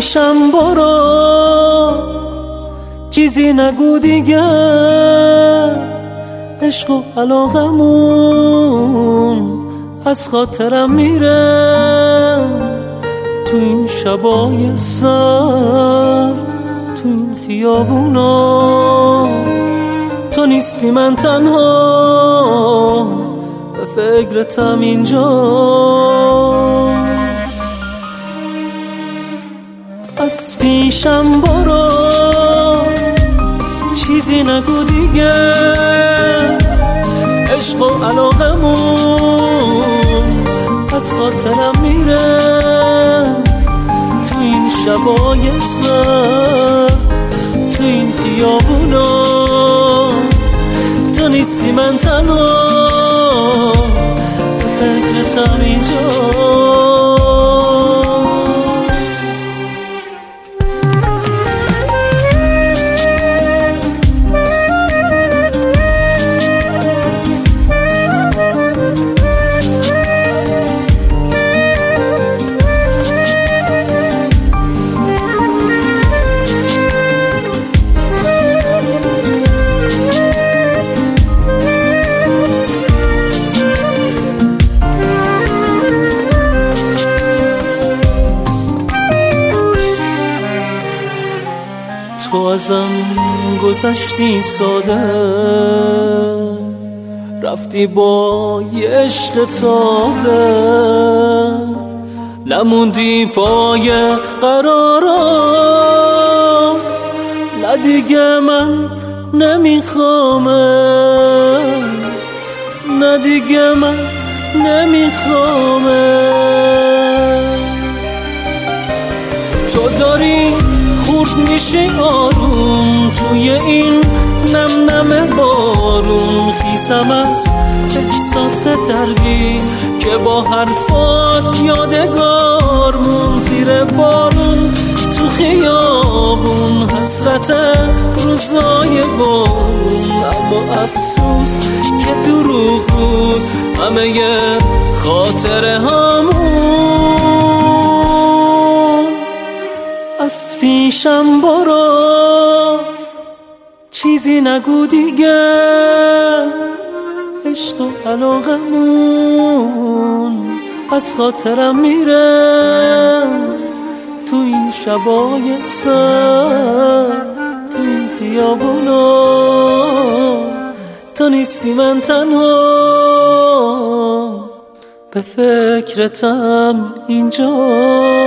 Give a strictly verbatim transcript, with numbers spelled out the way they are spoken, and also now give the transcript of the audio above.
پیشم برو، چیزی نگو دیگه، عشق و علاقمون از خاطرم میره. تو این شبای سر، تو این خیابونا، تو نیستی من تنها به فکرتم اینجا. از پیشم برو، چیزی نگو دیگه، عشق و علاقمون از خاطرم میره. تو این شبای سر، تو این خیابونا، تو نیستی من تنها به فکرتم اینجا. تو ازم گذشتی ساده، رفتی با یه عشق تازه، نموندی پای قرارم. نه دیگه من نمیخوامه، نه دیگه من نمیخوامه. تو داری خورد میشی آروم توی این نم نم بارون. خیسم از احساس دردی که با حرفات یادگارمون. زیر بارون تو خیابون حسرت روزای بارون، اما افسوس که دروغ بود همه خاطره همون. از پیشم برو، چیزی نگو دیگه، عشق و علاقمون از خاطرم میره. تو این شبای سر، تو این خیابونا، تو نیستی من تنها به فکرتم اینجا.